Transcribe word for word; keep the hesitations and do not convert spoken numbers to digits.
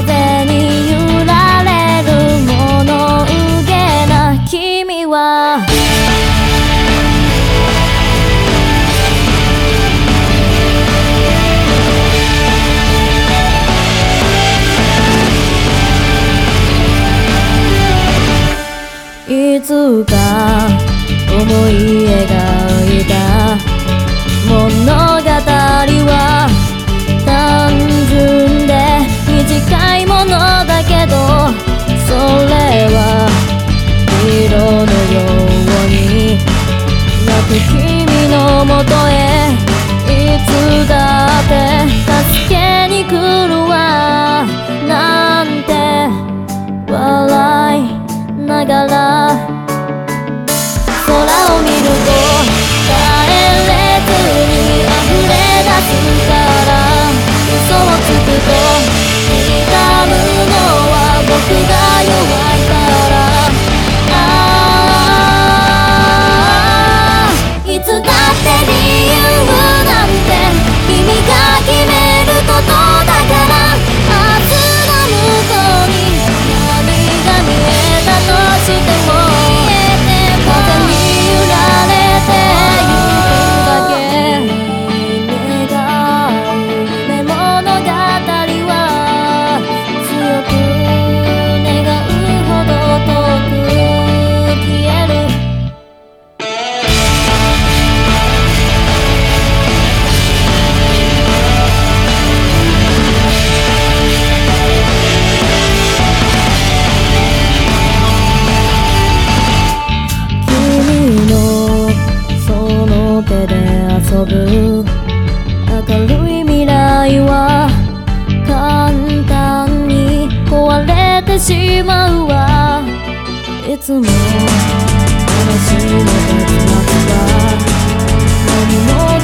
風に揺られる物憂げな君はいつか思い描いた物語は単純で短いものだけど、それは色のように泣く君のもとへいつだって助けに来るわなんて笑いながら空を見ると帰れずに溢れ出すから嘘をつくと痛むのは僕が弱いからああいつだって理由なんて君が決めることだから明日の向こうに何が見えたとしても風に揺られてゆくだけ願う夢物語は強く願うほど遠く消える君のその手で遊ぶ明るい未来は簡単に壊れてしまうわいつも話の結末は何も